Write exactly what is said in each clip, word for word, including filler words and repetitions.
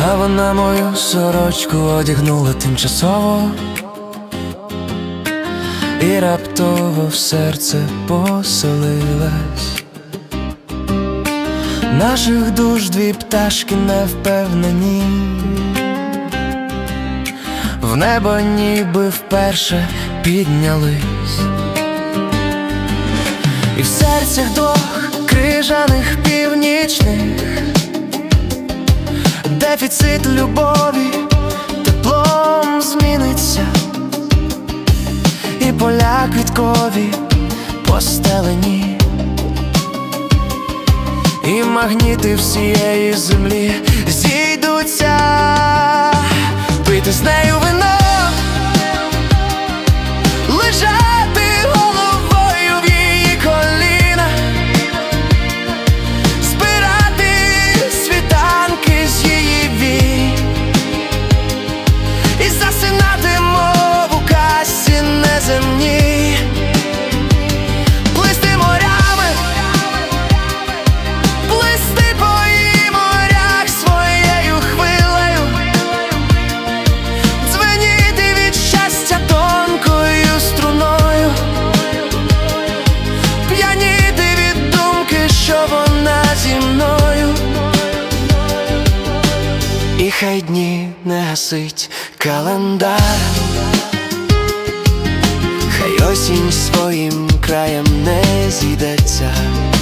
А вона мою сорочку одягнула тимчасово, і раптово в серце поселилась. Наших душ дві пташки невпевнені, в небо ніби вперше піднялись. І в серцях двох крижаних північних дефіцит любові теплом зміниться, і поля квіткові постелені, і магніти всієї землі зійдуться пити з нею вино, лежати головою в її коліна, збирати світанки з її вій і засинати, мов у казці неземній. Плисти морями, плисти по її морях своєю хвилею, дзвеніти від щастя тонкою струною, п'яніти від думки, що вона зі мною. І хай дні не гасить календар, хай осінь своїм краєм не зійдеться,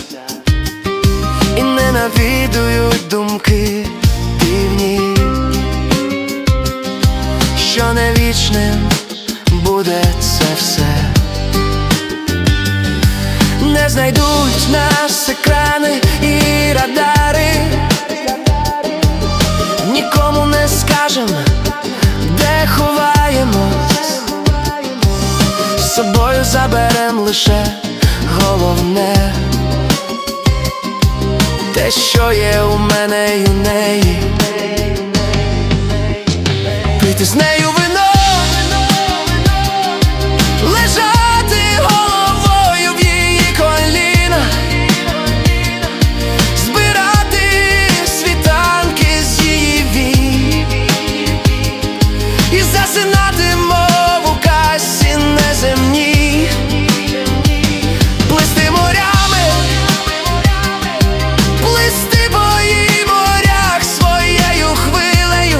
і не навідують думки дивні, що не вічним буде це все. Не знайдуть нас екрани і радари, нікому не скажем, де ховаємось, з собою заберем лише головне, те, що є у мене й у неї. Пити з нею вино, лежати головою в її коліна, збирати світанки з її вій і засинати, мов у казці неземній. Плисти морями, плисти по її морях своєю хвилею,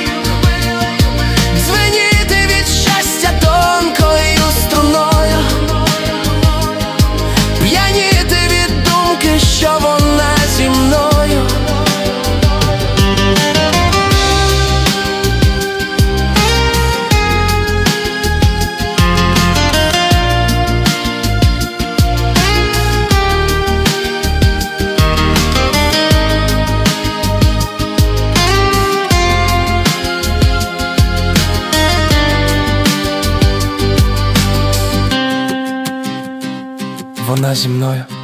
дзвеніти від щастя тонкою струною, п'яніти від думки, що вона зі мною. Вона зі мною.